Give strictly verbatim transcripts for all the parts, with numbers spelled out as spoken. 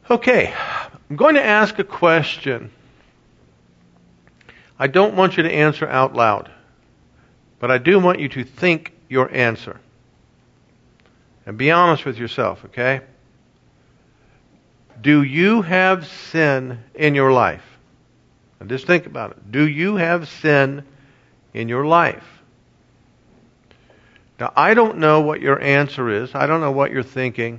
Okay, I'm going to ask a question. I don't want you to answer out loud, but I do want you to think your answer. And be honest with yourself, okay? Do you have sin in your life? And just think about it. Do you have sin in your life? Now, I don't know what your answer is. I don't know what you're thinking.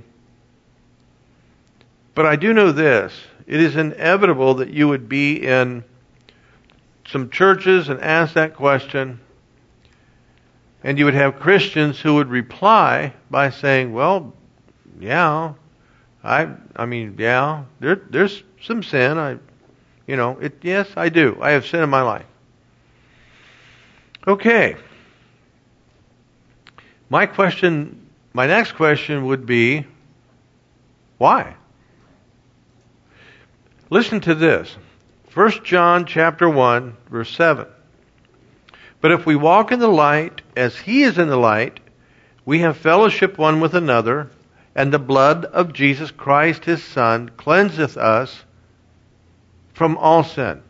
But I do know this. It is inevitable that you would be in some churches and ask that question, and you would have Christians who would reply by saying, well, yeah, I I mean, yeah, there, there's some sin. I, you know, it, yes, I do. I have sin in my life. Okay. My question, my next question would be, why? Listen to this. First John chapter one, verse seven. But if we walk in the light as he is in the light, we have fellowship one with another, and the blood of Jesus Christ his Son cleanseth us from all sin.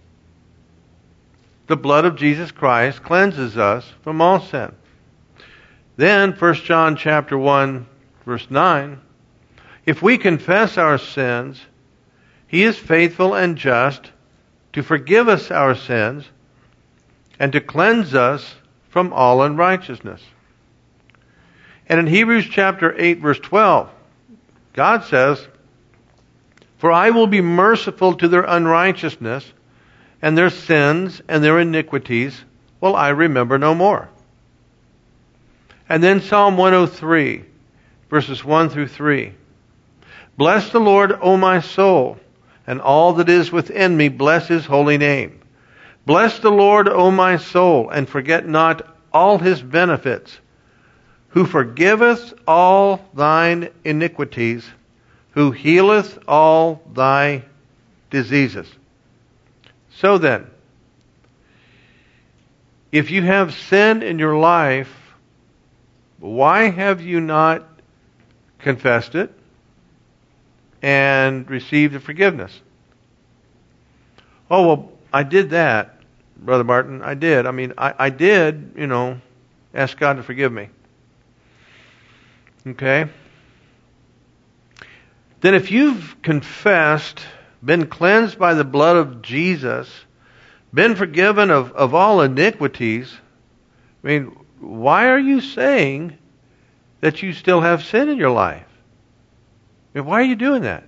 The blood of Jesus Christ cleanses us from all sin. Then First John chapter one, verse nine. If we confess our sins, he is faithful and just to forgive us our sins and to cleanse us from all unrighteousness. And in Hebrews chapter eight, verse twelve, God says, for I will be merciful to their unrighteousness, and their sins and their iniquities will I remember no more. And then Psalm one oh three, verses one through three. Bless the Lord, O my soul, and all that is within me, bless his holy name. Bless the Lord, O my soul, and forget not all his benefits, who forgiveth all thine iniquities, who healeth all thy diseases. So then, if you have sin in your life, why have you not confessed it and received the forgiveness? Oh, well, I did that, Brother Martin. I did. I mean, I, I did, you know, ask God to forgive me. Okay? Then if you've confessed, been cleansed by the blood of Jesus, been forgiven of, of all iniquities, I mean, why are you saying that you still have sin in your life? I mean, why are you doing that?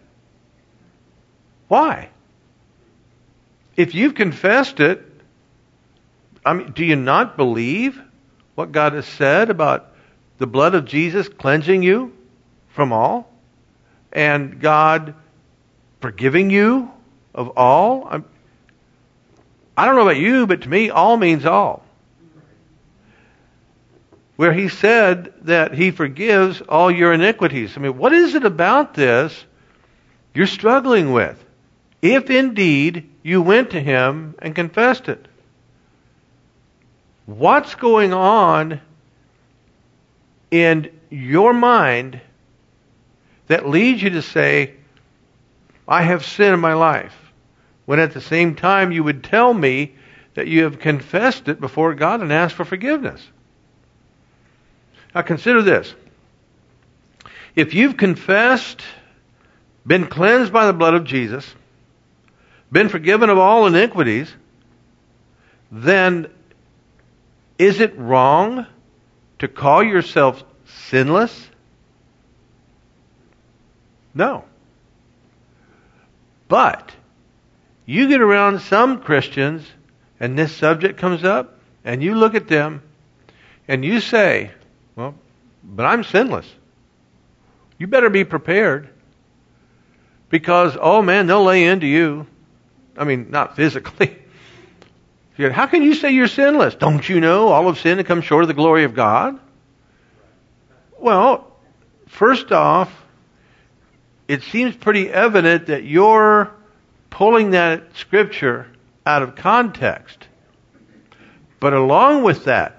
Why? If you've confessed it, I mean, do you not believe what God has said about the blood of Jesus cleansing you from all? And God forgiving you of all? I'm, I don't know about you, but to me, all means all. Where he said that he forgives all your iniquities. I mean, what is it about this you're struggling with? If indeed you went to him and confessed it. What's going on in your mind that leads you to say, I have sin in my life, when at the same time you would tell me that you have confessed it before God and asked for forgiveness? Now consider this. If you've confessed, been cleansed by the blood of Jesus, been forgiven of all iniquities, then is it wrong to call yourself sinless? No. But you get around some Christians and this subject comes up and you look at them and you say, well, but I'm sinless. You better be prepared because, oh man, they'll lay into you. I mean, not physically. How can you say you're sinless? Don't you know all of sin that comes short of the glory of God? Well, first off, it seems pretty evident that you're pulling that scripture out of context. But along with that,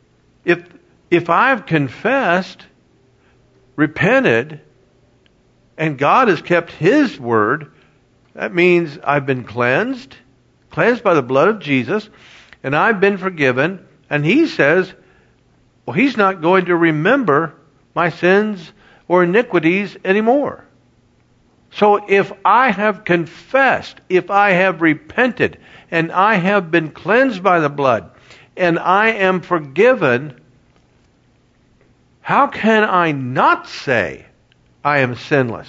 if if I've confessed, repented, and God has kept His word, that means I've been cleansed, cleansed by the blood of Jesus, and I've been forgiven. And He says, well, He's not going to remember my sins or iniquities anymore. So if I have confessed, if I have repented, and I have been cleansed by the blood, and I am forgiven, how can I not say I am sinless?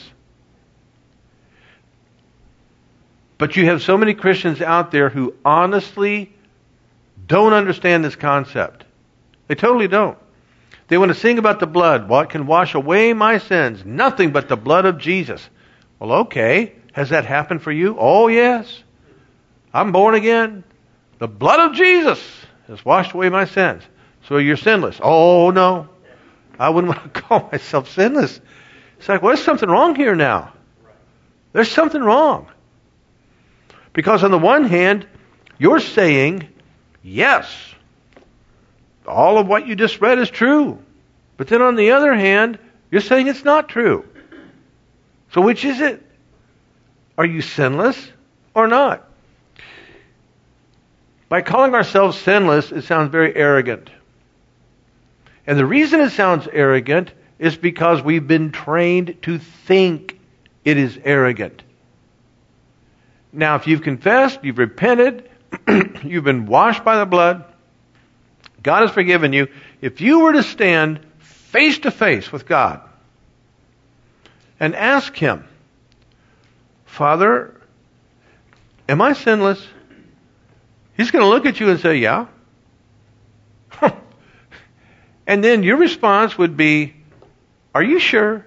But you have so many Christians out there who honestly don't understand this concept. They totally don't. They want to sing about the blood. What can wash away my sins? Nothing but the blood of Jesus. Well, okay. Has that happened for you? Oh, yes. I'm born again. The blood of Jesus has washed away my sins. So you're sinless. Oh, no. I wouldn't want to call myself sinless. It's like, well, there's something wrong here now. There's something wrong. Because on the one hand, you're saying, yes, all of what you just read is true. But then on the other hand, you're saying it's not true. So which is it? Are you sinless or not? By calling ourselves sinless, it sounds very arrogant. And the reason it sounds arrogant is because we've been trained to think it is arrogant. Now, if you've confessed, you've repented, you've been washed by the blood, God has forgiven you. If you were to stand face to face with God and ask Him, Father, am I sinless? He's going to look at you and say, yeah. And then your response would be, are you sure?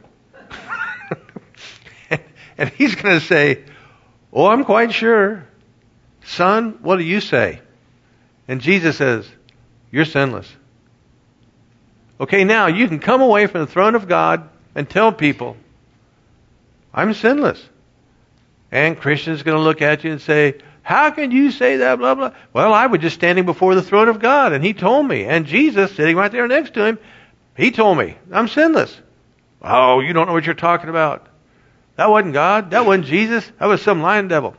And He's going to say, oh, I'm quite sure. Son, what do you say? And Jesus says, you're sinless. Okay, now you can come away from the throne of God and tell people, I'm sinless. And Christian's going to look at you and say, how can you say that, blah, blah? Well, I was just standing before the throne of God, and He told me. And Jesus, sitting right there next to Him, He told me, I'm sinless. Oh, you don't know what you're talking about. That wasn't God. That wasn't Jesus. That was some lying devil.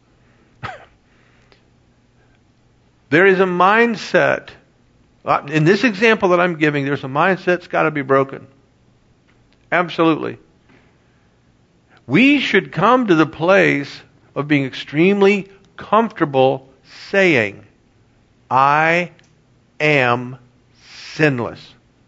There is a mindset. In this example that I'm giving, there's a mindset that's got to be broken. Absolutely. We should come to the place of being extremely comfortable saying, I am sinless.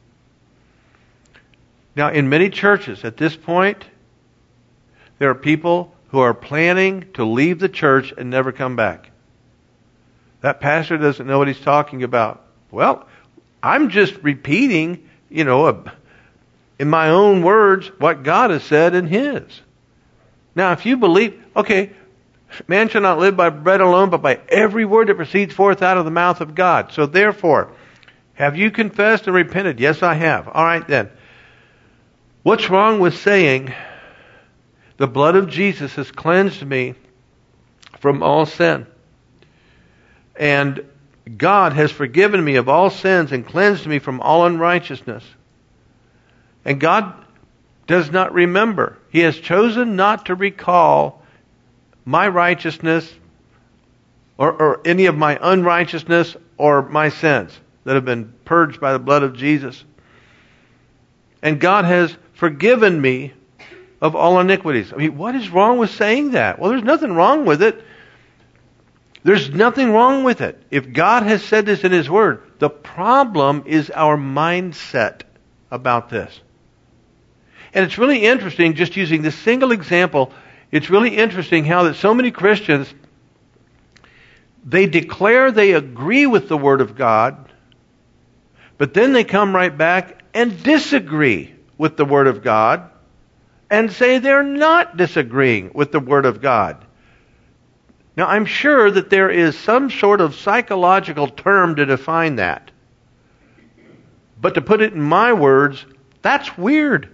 Now, in many churches at this point, there are people who are planning to leave the church and never come back. That pastor doesn't know what he's talking about. Well, I'm just repeating, you know, a, in my own words, what God has said in His. Now, if you believe, okay, man shall not live by bread alone, but by every word that proceeds forth out of the mouth of God. So therefore, have you confessed and repented? Yes, I have. All right then. What's wrong with saying, the blood of Jesus has cleansed me from all sin, and God has forgiven me of all sins and cleansed me from all unrighteousness. And God does not remember. He has chosen not to recall my righteousness or, or any of my unrighteousness or my sins that have been purged by the blood of Jesus. And God has forgiven me of all iniquities. I mean, what is wrong with saying that? Well, there's nothing wrong with it. There's nothing wrong with it. If God has said this in His Word, the problem is our mindset about this. And it's really interesting, just using this single example, it's really interesting how that so many Christians, they declare they agree with the Word of God, but then they come right back and disagree with the Word of God and say they're not disagreeing with the Word of God. Now, I'm sure that there is some sort of psychological term to define that. But to put it in my words, that's weird.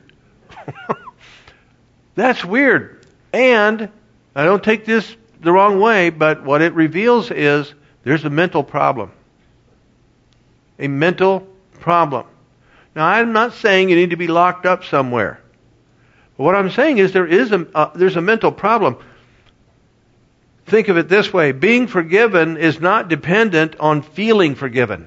That's weird. And I don't take this the wrong way, but what it reveals is there's a mental problem. A mental problem. Now, I'm not saying you need to be locked up somewhere. What I'm saying is there is a uh, there's a mental problem. Think of it this way. Being forgiven is not dependent on feeling forgiven.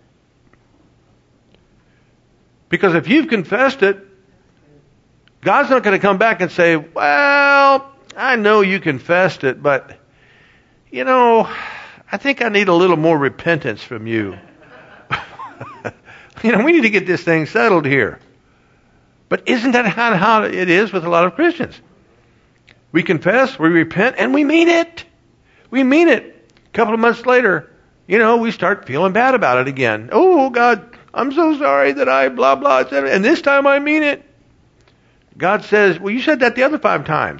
Because if you've confessed it, God's not going to come back and say, well, I know you confessed it, but, you know, I think I need a little more repentance from you. You know, we need to get this thing settled here. But isn't that how, how it is with a lot of Christians? We confess, we repent, and we mean it. We mean it. A couple of months later, you know, we start feeling bad about it again. Oh, God, I'm so sorry that I blah, blah, et cetera. And this time I mean it. God says, well, you said that the other five times.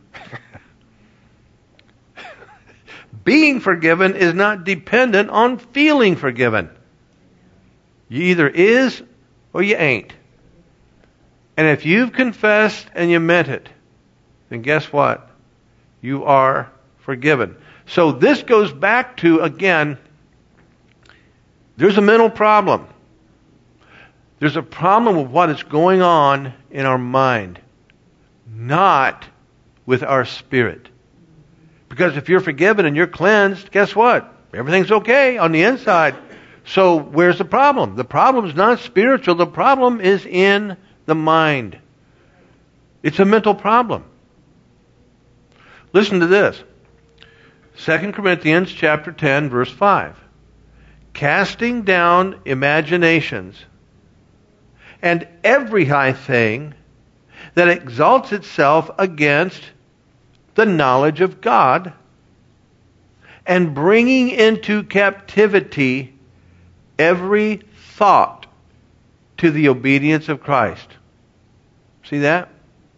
Being forgiven is not dependent on feeling forgiven. You either is or you ain't. And if you've confessed and you meant it, then guess what? You are forgiven. So this goes back to, again, there's a mental problem. There's a problem with what is going on in our mind, not with our spirit. Because if you're forgiven and you're cleansed, guess what? Everything's okay on the inside. So where's the problem? The problem is not spiritual. The problem is in the mind. It's a mental problem. Listen to this. Second Corinthians chapter ten, verse five. Casting down imaginations and every high thing that exalts itself against the knowledge of God, and bringing into captivity every thought to the obedience of Christ. See that?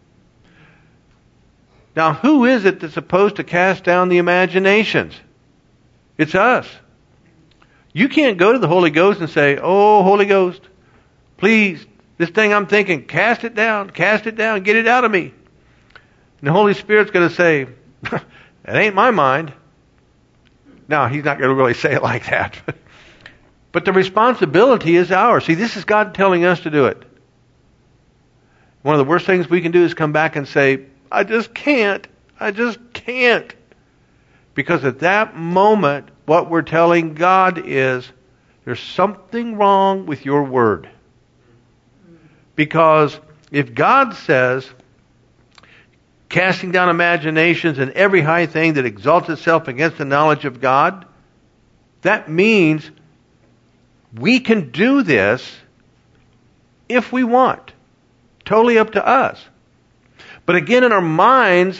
Now, who is it that's supposed to cast down the imaginations? It's us. You can't go to the Holy Ghost and say, oh, Holy Ghost, please, this thing I'm thinking, cast it down, cast it down, get it out of me. And the Holy Spirit's going to say, that ain't my mind. Now, he's not going to really say it like that. But the responsibility is ours. See, this is God telling us to do it. One of the worst things we can do is come back and say, I just can't. I just can't. Because at that moment, what we're telling God is, there's something wrong with your word. Because if God says, casting down imaginations and every high thing that exalts itself against the knowledge of God, that means we can do this if we want. Totally up to us. But again, in our minds,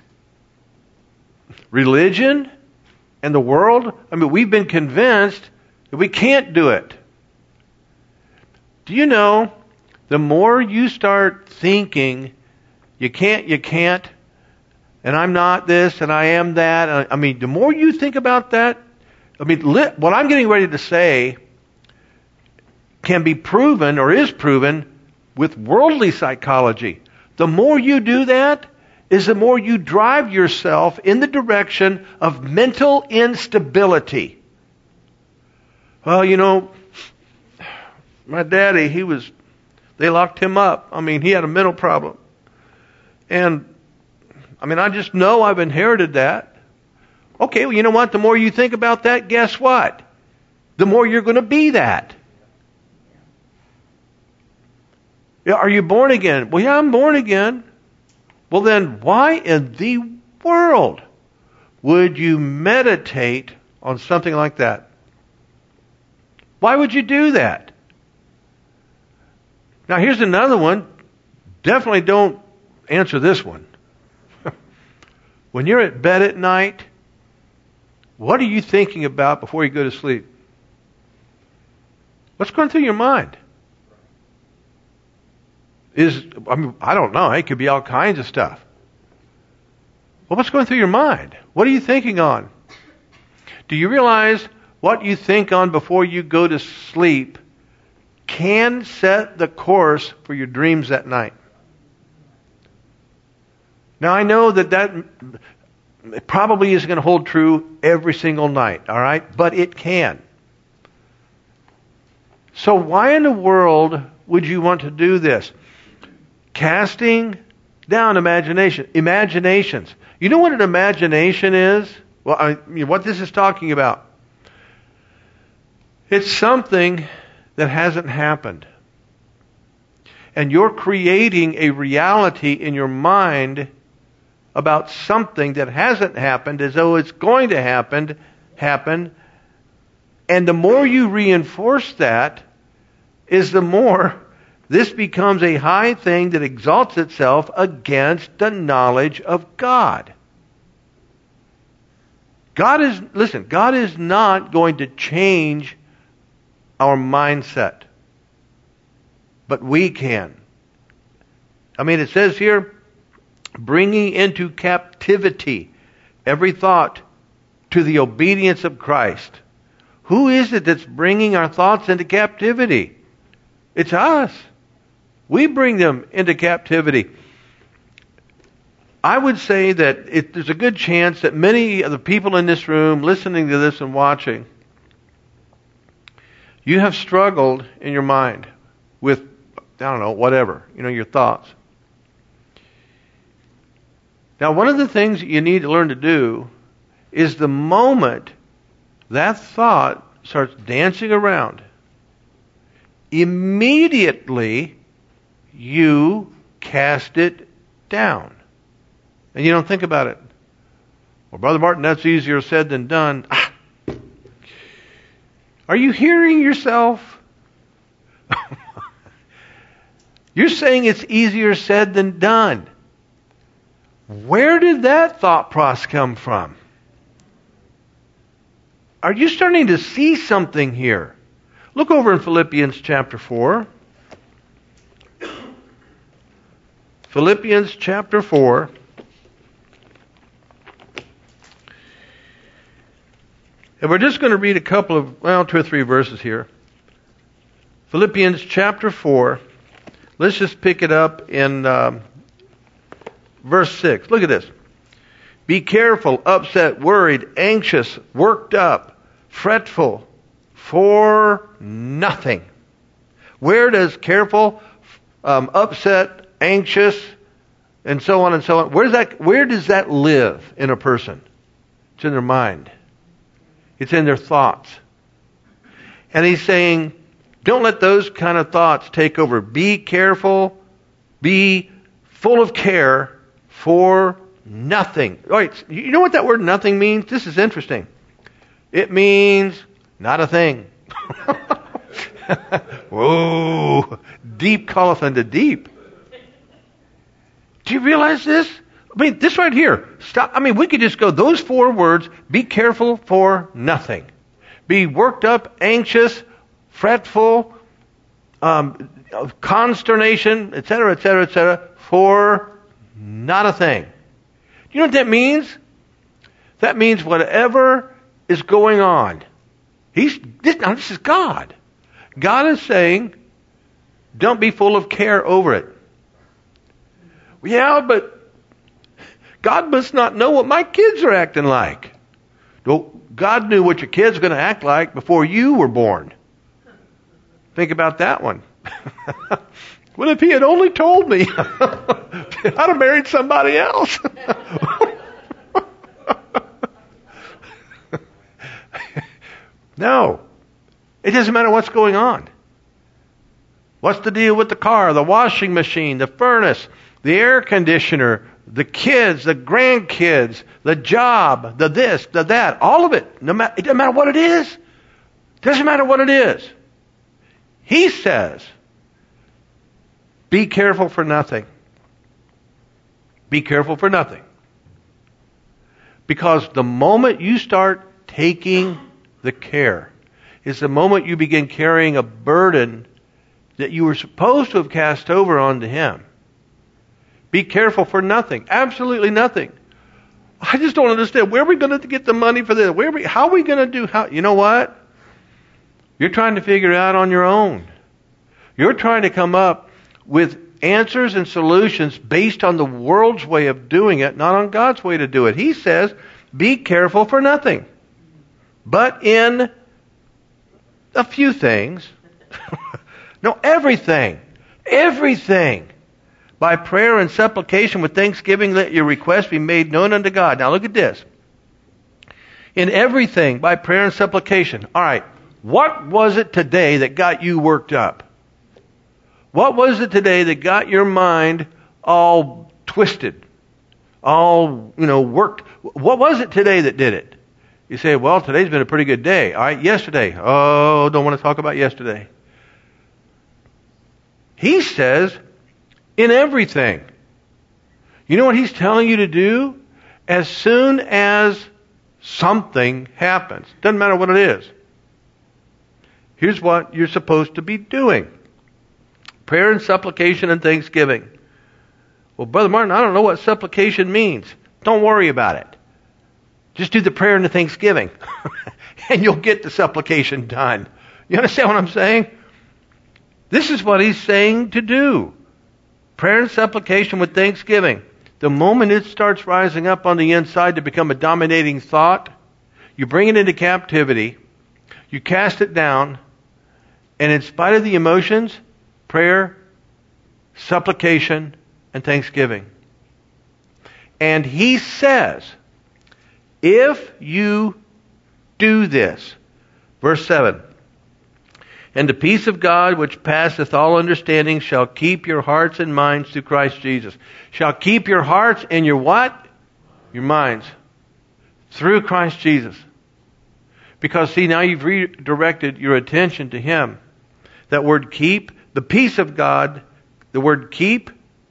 religion and the world, I mean, we've been convinced that we can't do it. Do you know, the more you start thinking, you can't, you can't, and I'm not this, and I am that. I mean, the more you think about that, I mean, what I'm getting ready to say can be proven, or is proven, with worldly psychology. The more you do that, is the more you drive yourself in the direction of mental instability. Well, you know, my daddy, he was, they locked him up. I mean, he had a mental problem. And, I mean, I just know I've inherited that. Okay, well, you know what? The more you think about that, guess what? The more you're going to be that. Yeah, are you born again? Well, yeah, I'm born again. Well, then why in the world would you meditate on something like that? Why would you do that? Now, here's another one. Definitely don't answer this one. When you're at bed at night, what are you thinking about before you go to sleep? What's going through your mind? Is, I mean, I don't know. It could be all kinds of stuff. Well, what's going through your mind? What are you thinking on? Do you realize what you think on before you go to sleep can set the course for your dreams that night? Now, I know that that probably isn't going to hold true every single night, all right? But it can. So why in the world would you want to do this? Casting down imagination. Imaginations. You know what an imagination is? Well, I mean, what this is talking about. It's something that hasn't happened. And you're creating a reality in your mind about something that hasn't happened as though it's going to happen, happen. And the more you reinforce that, is the more this becomes a high thing that exalts itself against the knowledge of God. God is, listen, God is not going to change our mindset. But we can. I mean, it says here, bringing into captivity every thought to the obedience of Christ. Who is it that's bringing our thoughts into captivity? It's us. We bring them into captivity. I would say that it, there's a good chance that many of the people in this room listening to this and watching, you have struggled in your mind with, I don't know, whatever, you know, your thoughts. Now, one of the things that you need to learn to do is the moment that thought starts dancing around, immediately you cast it down. And you don't think about it. Well, Brother Martin, that's easier said than done. Ah. Are you hearing yourself? You're saying it's easier said than done. Where did that thought process come from? Are you starting to see something here? Look over in Philippians chapter four. Philippians chapter four. And we're just going to read a couple of, well, two or three verses here. Philippians chapter four. Let's just pick it up in um, verse six. Look at this. Be careful, upset, worried, anxious, worked up, fretful, for nothing. Where does careful, um, upset, anxious, and so on and so on, where does that, where does that live in a person? It's in their mind. It's in their thoughts. And he's saying, don't let those kind of thoughts take over. Be careful. Be full of care for nothing. All right, you know what that word nothing means? This is interesting. It means not a thing. Whoa. Deep calleth unto deep. Do you realize this? I mean, this right here. Stop. I mean, we could just go those four words. Be careful for nothing. Be worked up, anxious, fretful, um, consternation, et cetera, et cetera, et cetera, for not a thing. Do you know what that means? That means whatever is going on. He's this, now this is God. God is saying, don't be full of care over it. Yeah, but God must not know what my kids are acting like. Well, God knew what your kids were going to act like before you were born. Think about that one. Well, if he had only told me, I'd have married somebody else. No. It doesn't matter what's going on. What's the deal with the car, the washing machine, the furnace, the air conditioner, the kids, the grandkids, the job, the this, the that, all of it. No matter, it doesn't matter what it is. It doesn't matter what it is. He says, be careful for nothing. Be careful for nothing. Because the moment you start taking the care is the moment you begin carrying a burden that you were supposed to have cast over onto Him. Be careful for nothing. Absolutely nothing. I just don't understand. Where are we going to get the money for this? Where are we, how are we going to do? How? You know what? You're trying to figure it out on your own. You're trying to come up with answers and solutions based on the world's way of doing it, not on God's way to do it. He says, be careful for nothing. But in a few things, no, everything, everything, By prayer and supplication with thanksgiving, let your requests be made known unto God. Now look at this. In everything, by prayer and supplication. All right, what was it today that got you worked up? What was it today that got your mind all twisted, all, you know, worked? What was it today that did it? You say, well, today's been a pretty good day. All right, yesterday. Oh, don't want to talk about yesterday. He says, in everything. You know what he's telling you to do? As soon as something happens, doesn't matter what it is, here's what you're supposed to be doing. Prayer and supplication and thanksgiving. Well, Brother Martin, I don't know what supplication means. Don't worry about it. Just do the prayer and the thanksgiving. And you'll get the supplication done. You understand what I'm saying? This is what he's saying to do. Prayer and supplication with thanksgiving. The moment it starts rising up on the inside to become a dominating thought, you bring it into captivity, you cast it down, and in spite of the emotions, prayer, supplication, and thanksgiving. And he says, if you do this, verse seven, and the peace of God which passeth all understanding shall keep your hearts and minds through Christ Jesus. Shall keep your hearts and your what? Your minds. Through Christ Jesus. Because see, now you've redirected your attention to Him. That word keep, the peace of God, the word keep,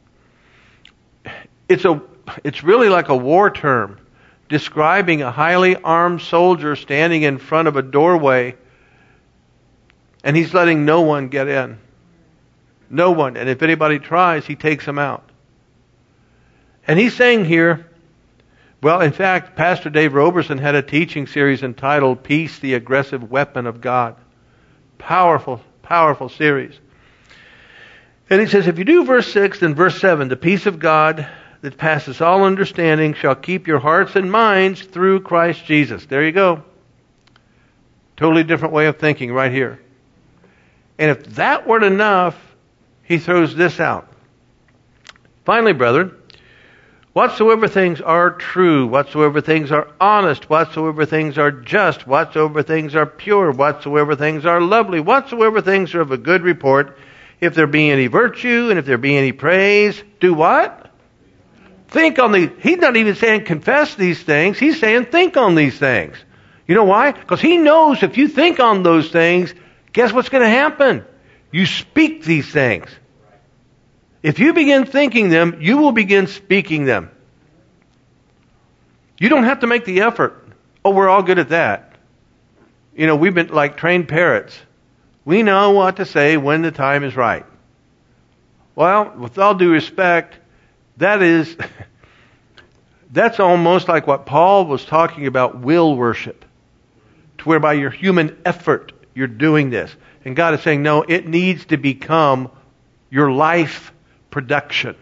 it's a, it's really like a war term describing a highly armed soldier standing in front of a doorway, and he's letting no one get in. No one. And if anybody tries, he takes them out. And he's saying here, well, in fact, Pastor Dave Roberson had a teaching series entitled Peace, the Aggressive Weapon of God. Powerful, powerful series. And he says, if you do verse six and verse seven, the peace of God that passes all understanding shall keep your hearts and minds through Christ Jesus. There you go. Totally different way of thinking right here. And if that weren't enough, he throws this out. Finally, brethren, whatsoever things are true, whatsoever things are honest, whatsoever things are just, whatsoever things are pure, whatsoever things are lovely, whatsoever things are of a good report, if there be any virtue and if there be any praise, do what? Think on these. He's not even saying confess these things. He's saying think on these things. You know why? Because he knows if you think on those things, guess what's going to happen? You speak these things. If you begin thinking them, you will begin speaking them. You don't have to make the effort. Oh, we're all good at that. You know, we've been like trained parrots. We know what to say when the time is right. Well, with all due respect, that is, that's almost like what Paul was talking about, will worship. To whereby your human effort, you're doing this. And God is saying, no, it needs to become your life production.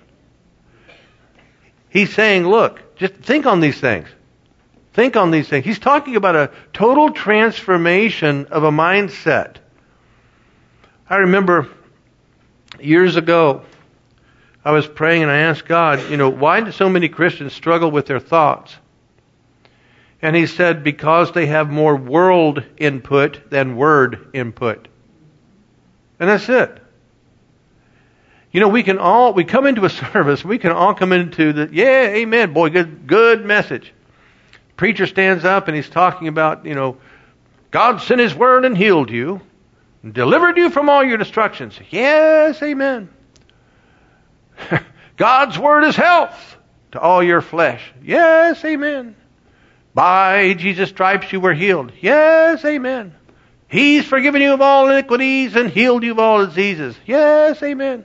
He's saying, look, just think on these things. Think on these things. He's talking about a total transformation of a mindset. I remember years ago, I was praying and I asked God, you know, why do so many Christians struggle with their thoughts? And He said, because they have more world input than word input. And that's it. You know, we can all, we come into a service, we can all come into the, yeah, amen, boy, good, good message. Preacher stands up and he's talking about, you know, God sent His word and healed you, and delivered you from all your destructions. Yes, amen. God's word is health to all your flesh. Yes, amen. By Jesus' stripes you were healed. Yes, amen. He's forgiven you of all iniquities and healed you of all diseases. Yes, amen.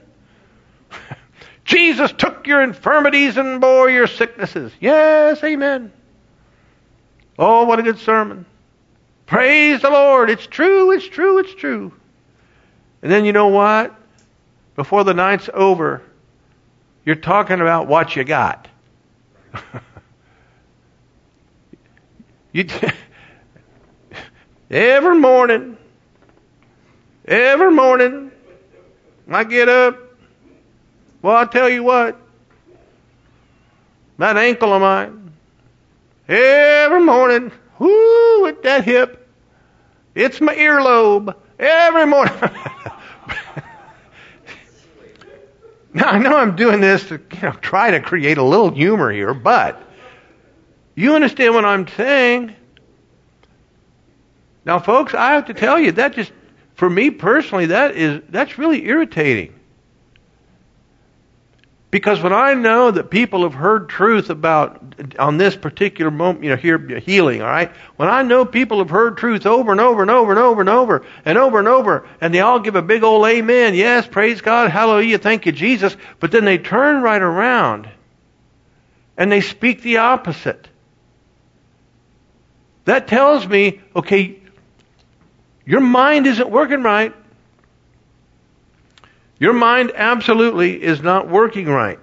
Jesus took your infirmities and bore your sicknesses. Yes, amen. Oh, what a good sermon. Praise the Lord. It's true, it's true, it's true. And then you know what? Before the night's over, you're talking about what you got. you t- every morning, every morning, I get up, Well, I'll tell you what. That ankle of mine, every morning, whoo, with that hip, it's my earlobe every morning. Now, I know I'm doing this to you know, try to create a little humor here, but you understand what I'm saying? Now, folks, I have to tell you, that just, for me personally, that is, that's really irritating. Because when I know that people have heard truth about, on this particular moment, you know, here, healing, all right? When I know people have heard truth over and over and over and over and over and over and over, and they all give a big old amen, yes, praise God, hallelujah, thank you, Jesus, but then they turn right around and they speak the opposite. That tells me, okay, your mind isn't working right. Your mind absolutely is not working right.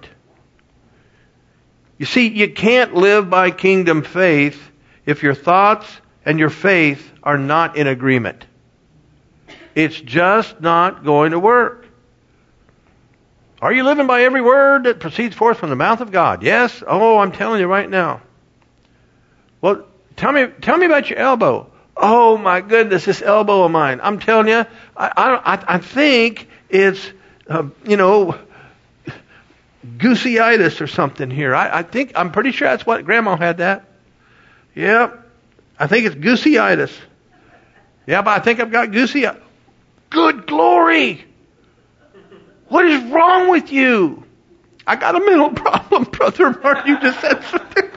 You see, you can't live by kingdom faith if your thoughts and your faith are not in agreement. It's just not going to work. Are you living by every word that proceeds forth from the mouth of God? Yes? Oh, I'm telling you right now. Well, tell me, tell me about your elbow. Oh my goodness, this elbow of mine. I'm telling you, I, I, I think it's, uh, you know, gooseitis or something here. I, I think, I'm pretty sure that's what Grandma had that. Yep. I think it's gooseitis. Yeah, but I think I've got gooseitis. Good glory! What is wrong with you? I got a mental problem, Brother Mark. You just said something.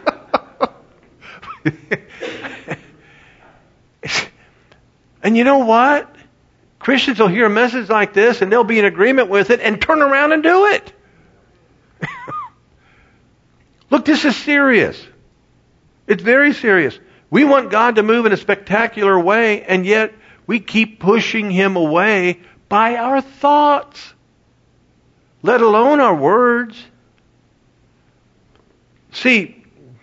And you know what? Christians will hear a message like this and they'll be in agreement with it and turn around and do it. Look, this is serious. It's very serious. We want God to move in a spectacular way, and yet we keep pushing Him away by our thoughts, let alone our words. See,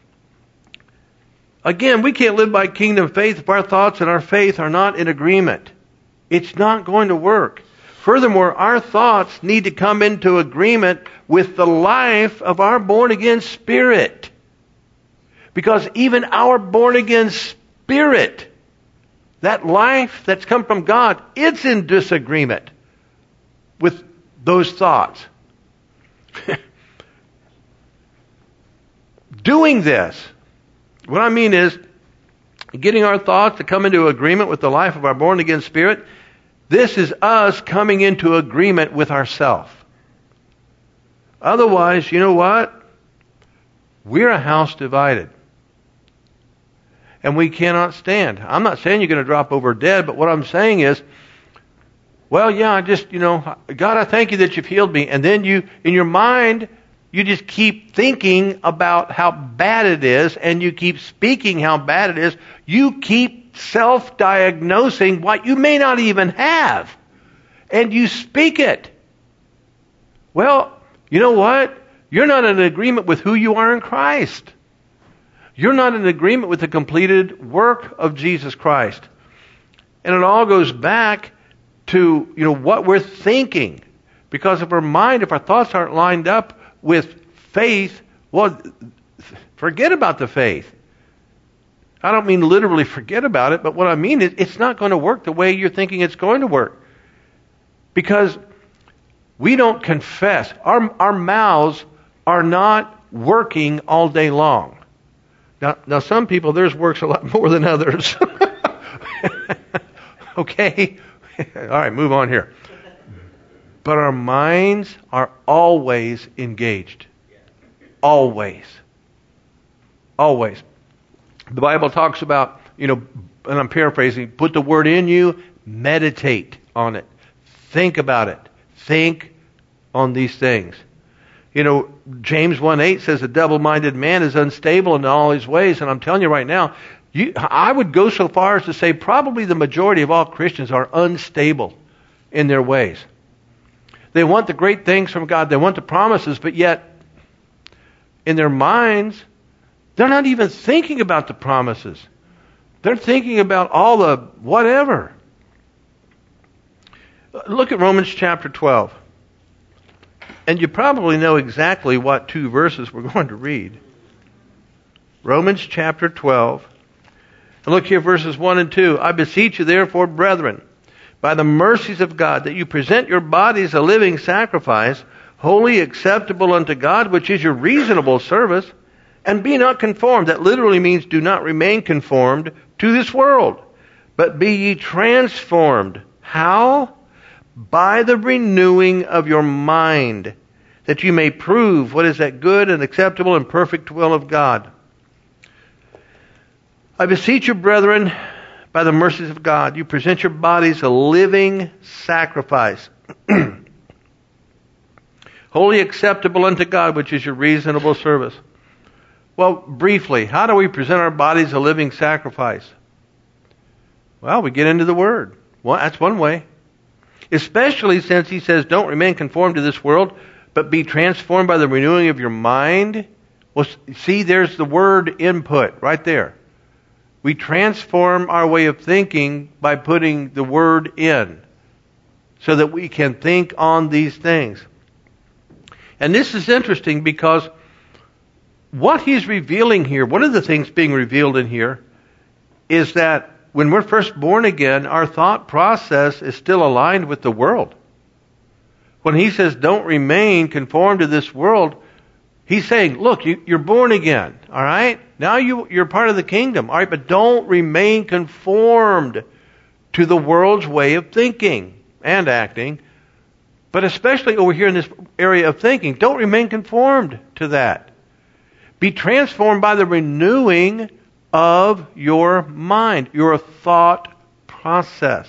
again, we can't live by kingdom faith if our thoughts and our faith are not in agreement. It's not going to work. Furthermore, our thoughts need to come into agreement with the life of our born-again spirit. Because even our born-again spirit, that life that's come from God, it's in disagreement with those thoughts. Doing this, what I mean is, getting our thoughts to come into agreement with the life of our born-again spirit, this is us coming into agreement with ourselves. Otherwise, you know what? We're a house divided. And we cannot stand. I'm not saying you're going to drop over dead, but what I'm saying is, well, yeah, I just, you know, God, I thank you that you've healed me. And then you, in your mind, you just keep thinking about how bad it is, and you keep speaking how bad it is. You keep self-diagnosing what you may not even have. And you speak it. Well, you know what? You're not in agreement with who you are in Christ. You're not in agreement with the completed work of Jesus Christ. And it all goes back to, you know, what we're thinking. Because if our mind, if our thoughts aren't lined up with faith, well, forget about the faith. I don't mean literally forget about it, but what I mean is it's not going to work the way you're thinking it's going to work. Because we don't confess. Our, our mouths are not working all day long. Now, now some people, theirs works a lot more than others. Okay? All right, move on here. But our minds are always engaged. Always. Always. The Bible talks about, you know, and I'm paraphrasing, put the word in you, meditate on it. Think about it. Think on these things. You know, James one eight says a double-minded man is unstable in all his ways. And I'm telling you right now, you, I would go so far as to say probably the majority of all Christians are unstable in their ways. They want the great things from God. They want the promises, but yet in their minds, they're not even thinking about the promises. They're thinking about all the whatever. Look at Romans chapter twelve. And you probably know exactly what two verses we're going to read. Romans chapter twelve. And look here, verses one and two. I beseech you therefore, brethren, by the mercies of God, that you present your bodies a living sacrifice, holy, acceptable unto God, which is your reasonable service, and be not conformed. That literally means do not remain conformed to this world, but be ye transformed. How? By the renewing of your mind, that you may prove what is that good and acceptable and perfect will of God. I beseech you, brethren, by the mercies of God, you present your bodies a living sacrifice, wholly acceptable unto God, which is your reasonable service. Well, briefly, how do we present our bodies a living sacrifice? Well, we get into the Word. Well, that's one way. Especially since he says, don't remain conformed to this world, but be transformed by the renewing of your mind. Well, see, there's the word input right there. We transform our way of thinking by putting the word in so that we can think on these things. And this is interesting because what he's revealing here, one of the things being revealed in here, is that when we're first born again, our thought process is still aligned with the world. When he says, don't remain conformed to this world, he's saying, look, you, you're born again, all right? Now you, you're part of the kingdom, all right? But don't remain conformed to the world's way of thinking and acting. But especially over here in this area of thinking, don't remain conformed to that. Be transformed by the renewing of your mind, your thought process.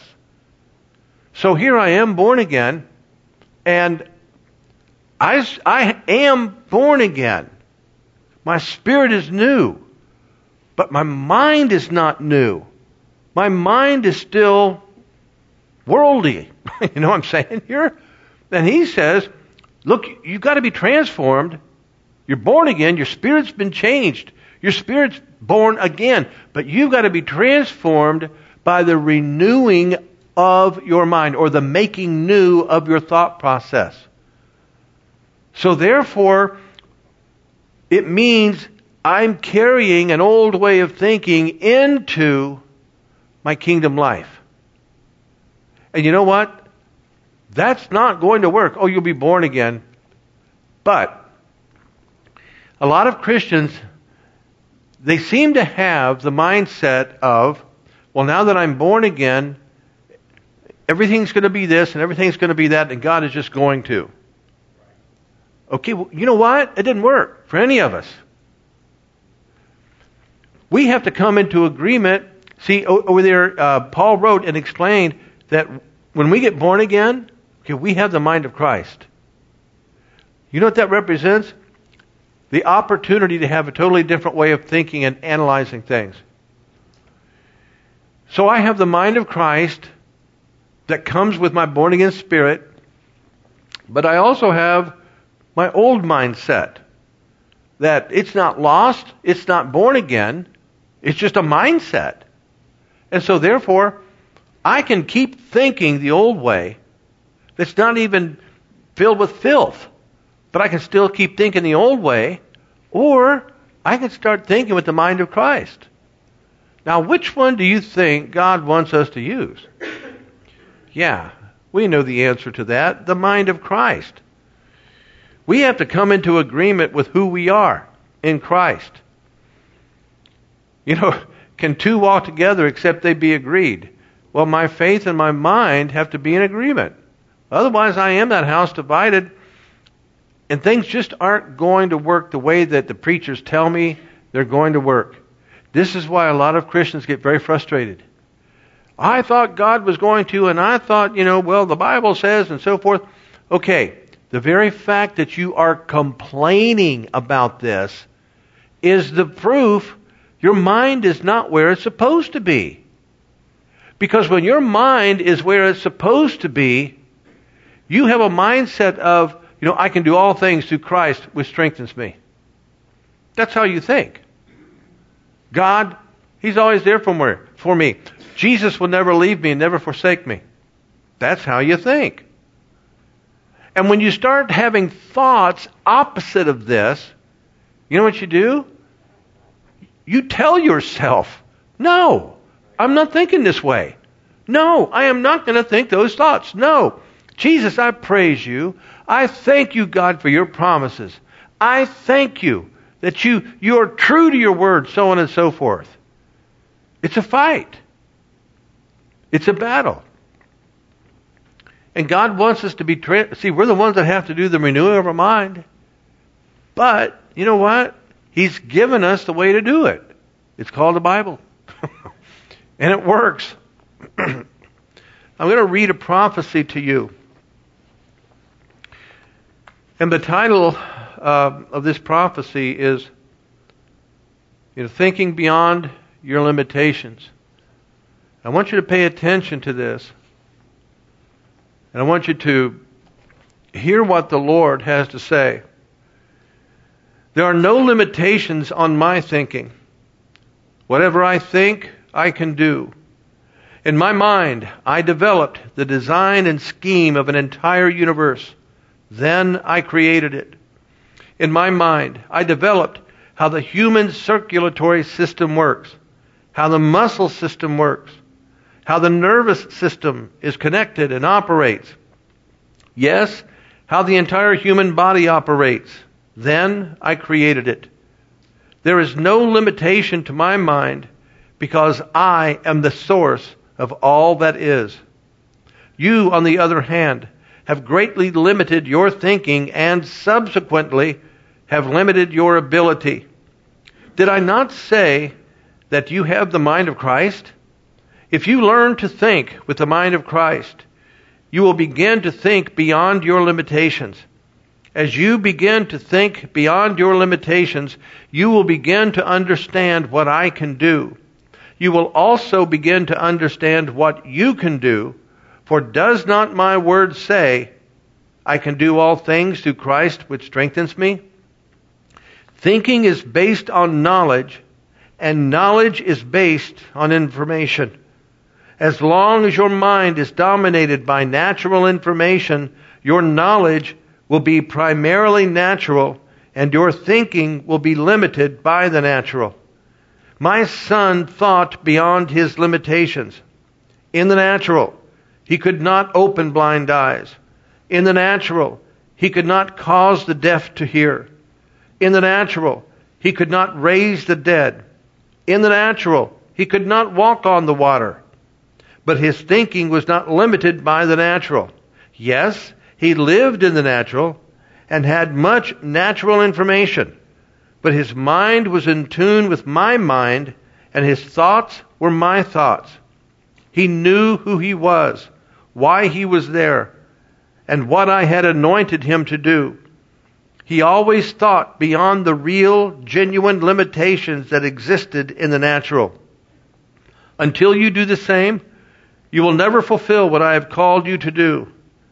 So here I am, born again, and I, I am born again. My spirit is new, but my mind is not new. My mind is still worldly. You know what I'm saying here? And he says, look, you've got to be transformed. You're born again. Your spirit's been changed. Your spirit's born again. But you've got to be transformed by the renewing of your mind, or the making new of your thought process. So therefore, it means I'm carrying an old way of thinking into my kingdom life. And you know what? That's not going to work. Oh, you'll be born again. But a lot of Christians, they seem to have the mindset of, well, now that I'm born again, everything's going to be this and everything's going to be that, and God is just going to. Okay, well, you know what? It didn't work for any of us. We have to come into agreement. See, over there, uh, Paul wrote and explained that when we get born again, okay, we have the mind of Christ. You know what that represents? The opportunity to have a totally different way of thinking and analyzing things. So I have the mind of Christ that comes with my born again spirit, but I also have my old mindset that it's not lost, it's not born again, it's just a mindset. And so therefore, I can keep thinking the old way that's not even filled with filth, but I can still keep thinking the old way, or I can start thinking with the mind of Christ. Now, which one do you think God wants us to use? Yeah, we know the answer to that, the mind of Christ. We have to come into agreement with who we are in Christ. You know, can two walk together except they be agreed? Well, my faith and my mind have to be in agreement. Otherwise, I am that house divided, and things just aren't going to work the way that the preachers tell me they're going to work. This is why a lot of Christians get very frustrated. I thought God was going to, and I thought, you know, well, the Bible says, and so forth. Okay, the very fact that you are complaining about this is the proof your mind is not where it's supposed to be. Because when your mind is where it's supposed to be, you have a mindset of, you know, I can do all things through Christ which strengthens me. That's how you think. God, He's always there for me. For me. Jesus will never leave me and never forsake me. That's how you think. And when you start having thoughts opposite of this, you know what you do? You tell yourself, no, I'm not thinking this way. No, I am not going to think those thoughts. No. Jesus, I praise you. I thank you, God, for your promises. I thank you that you, you are true to your word, so on and so forth. It's a fight. It's a battle. And God wants us to be, tra- see, we're the ones that have to do the renewing of our mind. But, you know what? He's given us the way to do it. It's called the Bible. And it works. I'm going to read a prophecy to you. And the title uh, of this prophecy is, you know, Thinking Beyond Your Limitations. I want you to pay attention to this. And I want you to hear what the Lord has to say. There are no limitations on my thinking. Whatever I think, I can do. In my mind, I developed the design and scheme of an entire universe. Then I created it. In my mind, I developed how the human circulatory system works, how the muscle system works, how the nervous system is connected and operates. Yes, how the entire human body operates. Then I created it. There is no limitation to my mind because I am the source of all that is. You, on the other hand, have greatly limited your thinking and subsequently have limited your ability. Did I not say that you have the mind of Christ? If you learn to think with the mind of Christ, you will begin to think beyond your limitations. As you begin to think beyond your limitations, you will begin to understand what I can do. You will also begin to understand what you can do. For does not my word say, I can do all things through Christ which strengthens me? Thinking is based on knowledge, and knowledge is based on information. As long as your mind is dominated by natural information, your knowledge will be primarily natural, and your thinking will be limited by the natural. My son thought beyond his limitations. In the natural, he could not open blind eyes. In the natural, he could not cause the deaf to hear. In the natural, he could not raise the dead. In the natural, he could not walk on the water. But his thinking was not limited by the natural. Yes, he lived in the natural and had much natural information. But his mind was in tune with my mind, and his thoughts were my thoughts. He knew who he was, why he was there, and what I had anointed him to do. He always thought beyond the real, genuine limitations that existed in the natural. Until you do the same, you will never fulfill what I have called you to do.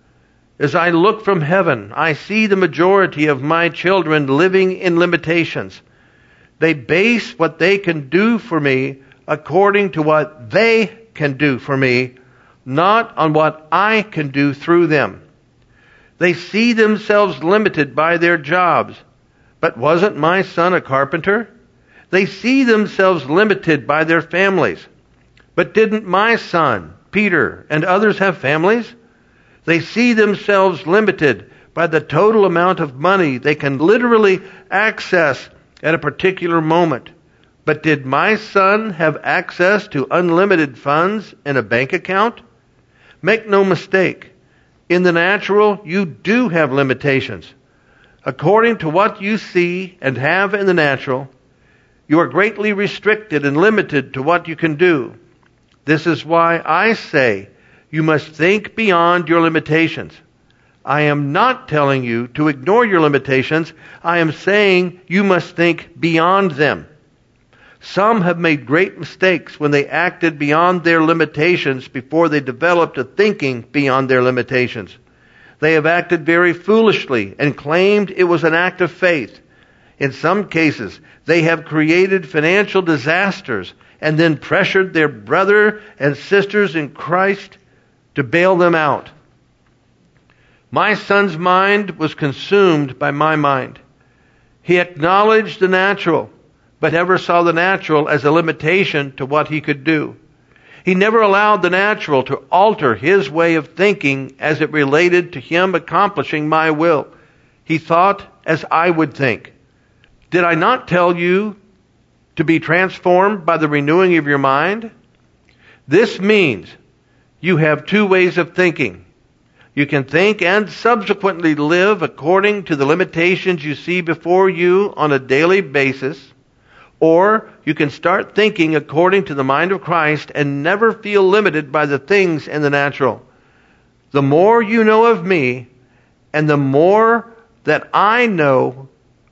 As I look from heaven, I see the majority of my children living in limitations. They base what they can do for me according to what they can do for me, not on what I can do through them. They see themselves limited by their jobs. But wasn't my son a carpenter? They see themselves limited by their families. But didn't my son, Peter, and others have families? They see themselves limited by the total amount of money they can literally access at a particular moment. But did my son have access to unlimited funds in a bank account? Make no mistake, in the natural, you do have limitations. According to what you see and have in the natural, you are greatly restricted and limited to what you can do. This is why I say you must think beyond your limitations. I am not telling you to ignore your limitations. I am saying you must think beyond them. Some have made great mistakes when they acted beyond their limitations before they developed a thinking beyond their limitations. They have acted very foolishly and claimed it was an act of faith. In some cases, they have created financial disasters and then pressured their brother and sisters in Christ to bail them out. My son's mind was consumed by my mind. He acknowledged the natural, but never saw the natural as a limitation to what he could do. He never allowed the natural to alter his way of thinking as it related to him accomplishing my will. He thought as I would think. Did I not tell you to be transformed by the renewing of your mind? This means you have two ways of thinking. You can think and subsequently live according to the limitations you see before you on a daily basis, or you can start thinking according to the mind of Christ and never feel limited by the things in the natural. The more you know of me, and the more that I know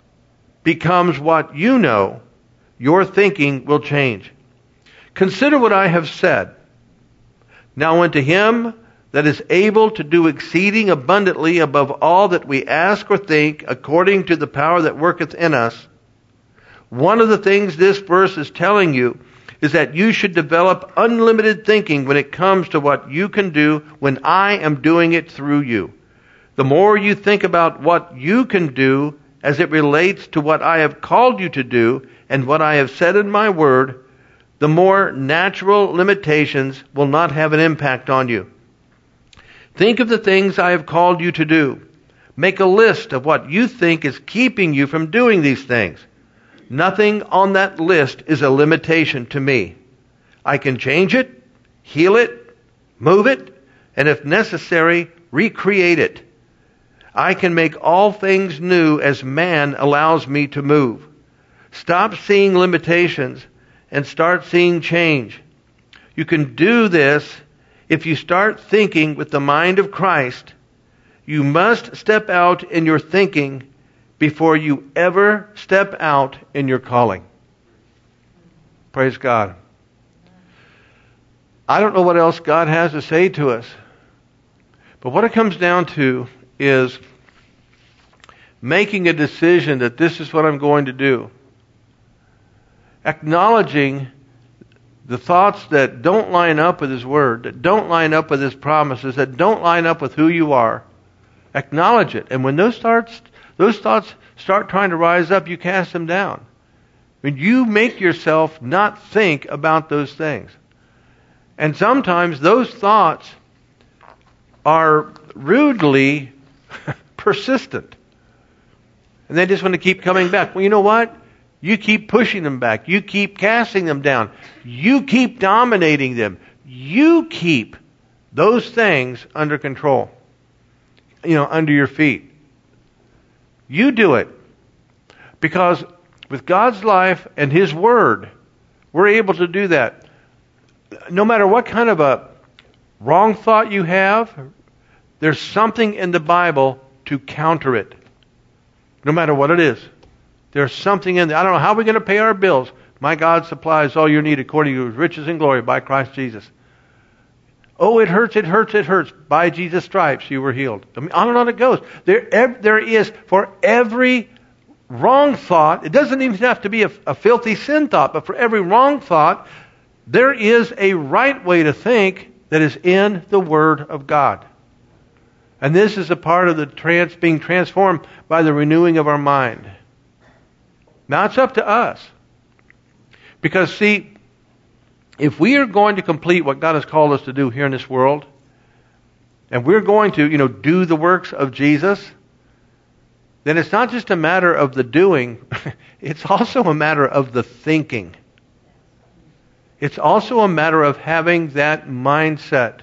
becomes what you know, your thinking will change. Consider what I have said. Now unto him that is able to do exceeding abundantly above all that we ask or think, according to the power that worketh in us. One of the things this verse is telling you is that you should develop unlimited thinking when it comes to what you can do when I am doing it through you. The more you think about what you can do as it relates to what I have called you to do and what I have said in my word, the more natural limitations will not have an impact on you. Think of the things I have called you to do. Make a list of what you think is keeping you from doing these things. Nothing on that list is a limitation to me. I can change it, heal it, move it, and if necessary, recreate it. I can make all things new as man allows me to move. Stop seeing limitations and start seeing change. You can do this if you start thinking with the mind of Christ. You must step out in your thinking before you ever step out in your calling. Praise God. I don't know what else God has to say to us, but what it comes down to is making a decision that this is what I'm going to do. Acknowledging the thoughts that don't line up with His Word, that don't line up with His promises, that don't line up with who you are. Acknowledge it. And when those starts, those thoughts start trying to rise up, you cast them down. When you make yourself not think about those things. And sometimes those thoughts are rudely persistent. And they just want to keep coming back. Well, you know what? You keep pushing them back. You keep casting them down. You keep dominating them. You keep those things under control. You know, under your feet. You do it. Because with God's life and His Word, we're able to do that. No matter what kind of a wrong thought you have, there's something in the Bible to counter it. No matter what it is. There's something in there. I don't know how we're going to pay our bills. My God supplies all your need according to His riches and glory by Christ Jesus. Oh, it hurts, it hurts, it hurts. By Jesus' stripes you were healed. I mean, on and on it goes. There, there is, for every wrong thought, it doesn't even have to be a, a filthy sin thought, but for every wrong thought, there is a right way to think that is in the Word of God. And this is a part of the trans, being transformed by the renewing of our mind. Now it's up to us. Because see, if we are going to complete what God has called us to do here in this world, and we're going to, you know, do the works of Jesus, then it's not just a matter of the doing, it's also a matter of the thinking. It's also a matter of having that mindset.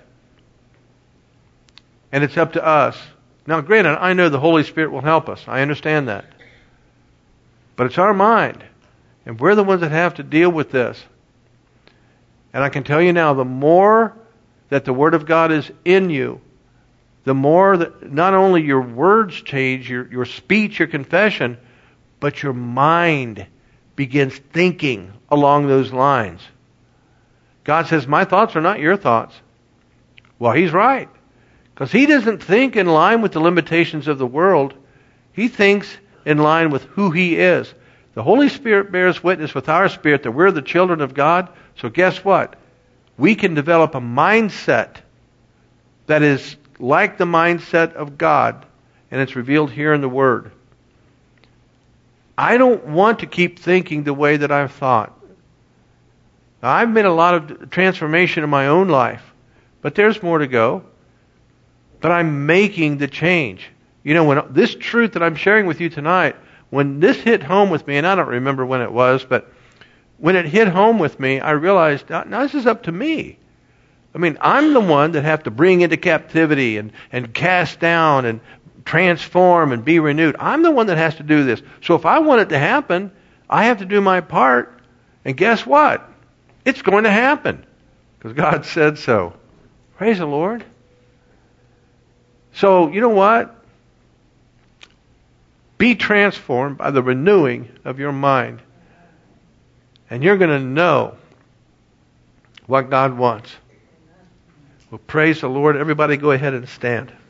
And it's up to us. Now granted, I know the Holy Spirit will help us. I understand that. But it's our mind. And we're the ones that have to deal with this. And I can tell you now, the more that the Word of God is in you, the more that not only your words change, your, your speech, your confession, but your mind begins thinking along those lines. God says, my thoughts are not your thoughts. Well, He's right. Because He doesn't think in line with the limitations of the world. He thinks in line with who He is. The Holy Spirit bears witness with our spirit that we're the children of God. So guess what? We can develop a mindset that is like the mindset of God, and it's revealed here in the Word. I don't want to keep thinking the way that I've thought. Now, I've made a lot of transformation in my own life, but there's more to go. But I'm making the change. You know, when this truth that I'm sharing with you tonight, when this hit home with me, and I don't remember when it was, but when it hit home with me, I realized, now this is up to me. I mean, I'm the one that have to bring into captivity and, and cast down and transform and be renewed. I'm the one that has to do this. So if I want it to happen, I have to do my part. And guess what? It's going to happen. Because God said so. Praise the Lord. So, you know what? Be transformed by the renewing of your mind. And you're going to know what God wants. Well, praise the Lord. Everybody go ahead and stand.